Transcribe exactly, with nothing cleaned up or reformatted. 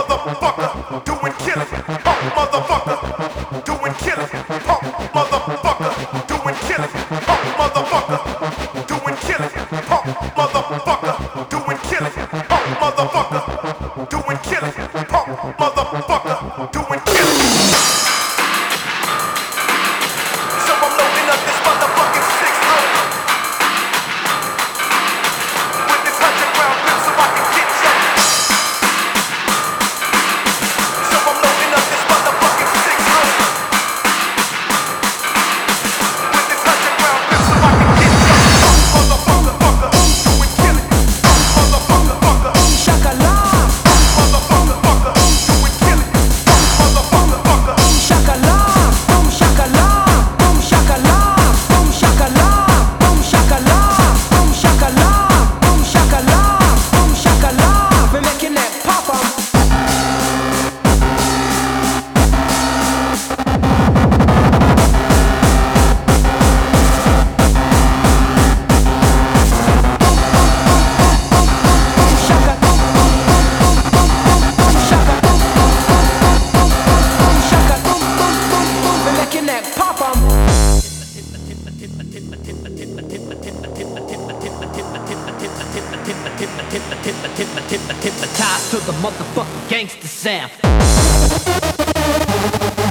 motherfucker, doing killing. Pump motherfucker, doing killing. Pump motherfucker, doing killing. Pump motherfucker, doing killing. Pump motherfucker, doing killing. Pump motherfucker, doing killing. Pump motherfucker, doing killing. So I'm loading up this motherfucking six oh with this hundred round clip so I can get you. So I'm loading up this motherfucking six oh with this hundred round clip so I can get you. Motherfucker, fucker, doing killing. Motherfucker, fucker, Shakala, motherfucker, fucker, doing killing. Motherfucker, fucker. shakala, boom shakala, boom shakala, boom shakala, boom shakala, boom shakala, boom shakala, boom shakala. We're making that pop 'em. Shaka, shaka, shaka, we're making that pop 'em. Hypnotize to the motherfucking gangster sound.